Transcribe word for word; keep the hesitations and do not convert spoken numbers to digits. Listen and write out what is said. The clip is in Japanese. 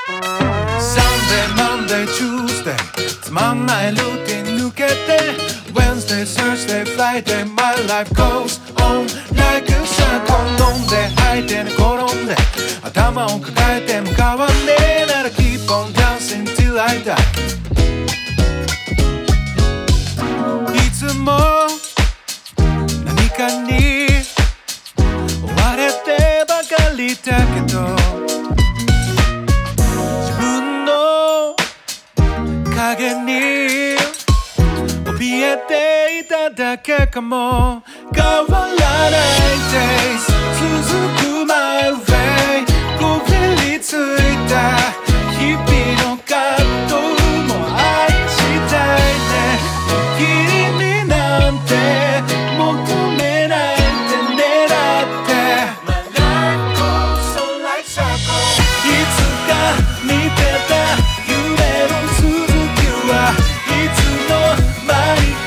Sunday, Monday, Tuesday つまんないルーティン抜けて Wednesday, Thursday, Friday My life goes on like a circle 飲んで吐いて寝転んで頭を抱えて向かわねえなら Keep on dancing till I die いつも何かに追われてばかりだけど影に怯えていただけかも変わらない days 続く my way こびりついた日々の葛藤も愛したいね君になんて求めないで狙って My life goes on like circle いつか見てた夢の続きいつの間に